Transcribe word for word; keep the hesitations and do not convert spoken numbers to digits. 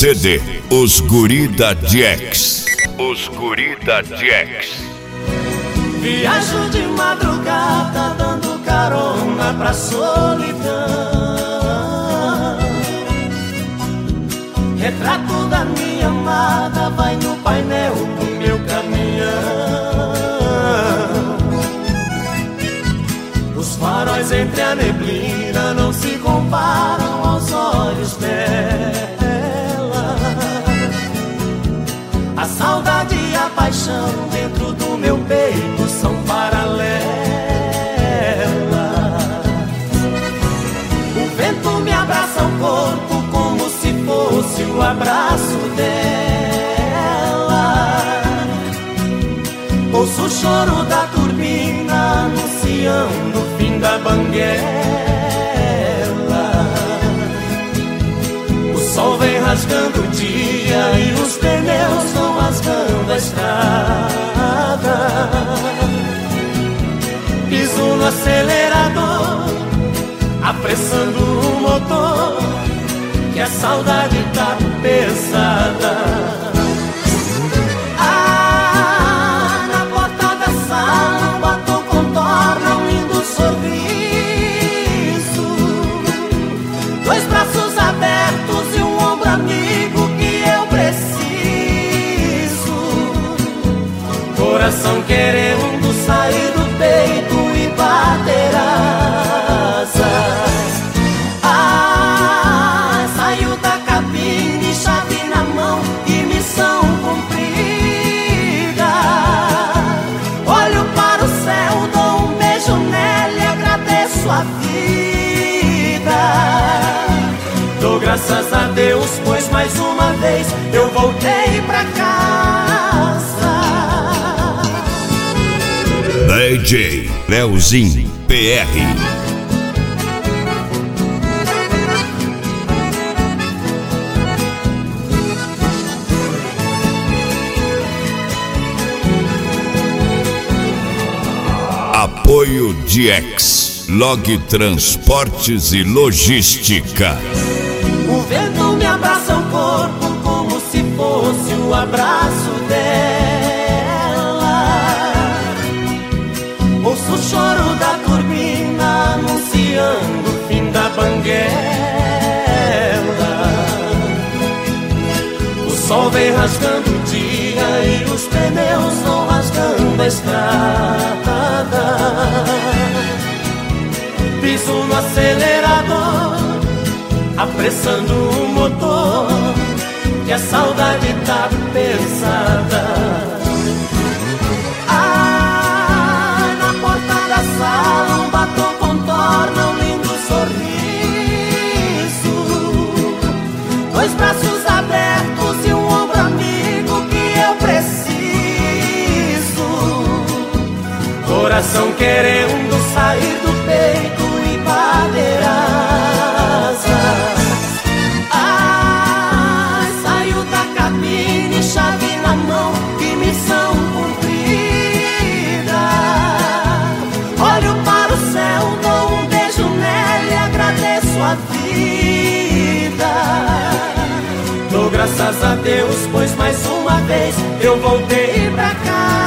C D Os Guri da Jax. Os Guri da Jax. Viajo de madrugada dando carona pra solidão. Retrato da minha amada vai no painel do meu caminhão. Os faróis entre a neblina não se comparam aos olhos dela. A saudade e a paixão dentro do meu peito são paralelas. O vento me abraça o corpo como se fosse o abraço dela. Ouço o choro da turbina anunciando o fim da banguela. O sol vem rasgando o dia e os pneus vão rasgando a estrada. Piso no acelerador, apressando o motor, que a saudade tá pesada. Ah, na porta da sala um batom contorna um lindo sorriso. Dois braços abertos e um ombro amigo que eu preciso. Coração querendo sair do peito e bater asas. Ah, saiu da cabine, chave na mão e missão cumprida. Olho para o céu, dou um beijo nela e agradeço a vida. Dou graças a Deus, pois mais uma vez eu voltei pra casa. D J Leozinho P R. Apoio Jax, Log Transportes e Logística. O vento me abraça o corpo como se fosse o abraço dela. Ouço o choro da turbina anunciando o fim da banguela. O sol vem rasgando o dia e os pneus vão rasgando a estrada. Piso no acelerador, apressando o motor, que a saudade tá pesada. Ah, na porta da sala um batom contorna um lindo sorriso. Dois braços abertos e um ombro amigo que eu preciso. Coração querendo sair do peito e bater asas. Ah, saiu da cabine, chave na mão e missão cumprida. Olho para o céu, dou um beijo nela e agradeço a vida. Dou graças a Deus, pois mais uma vez eu voltei pra casa.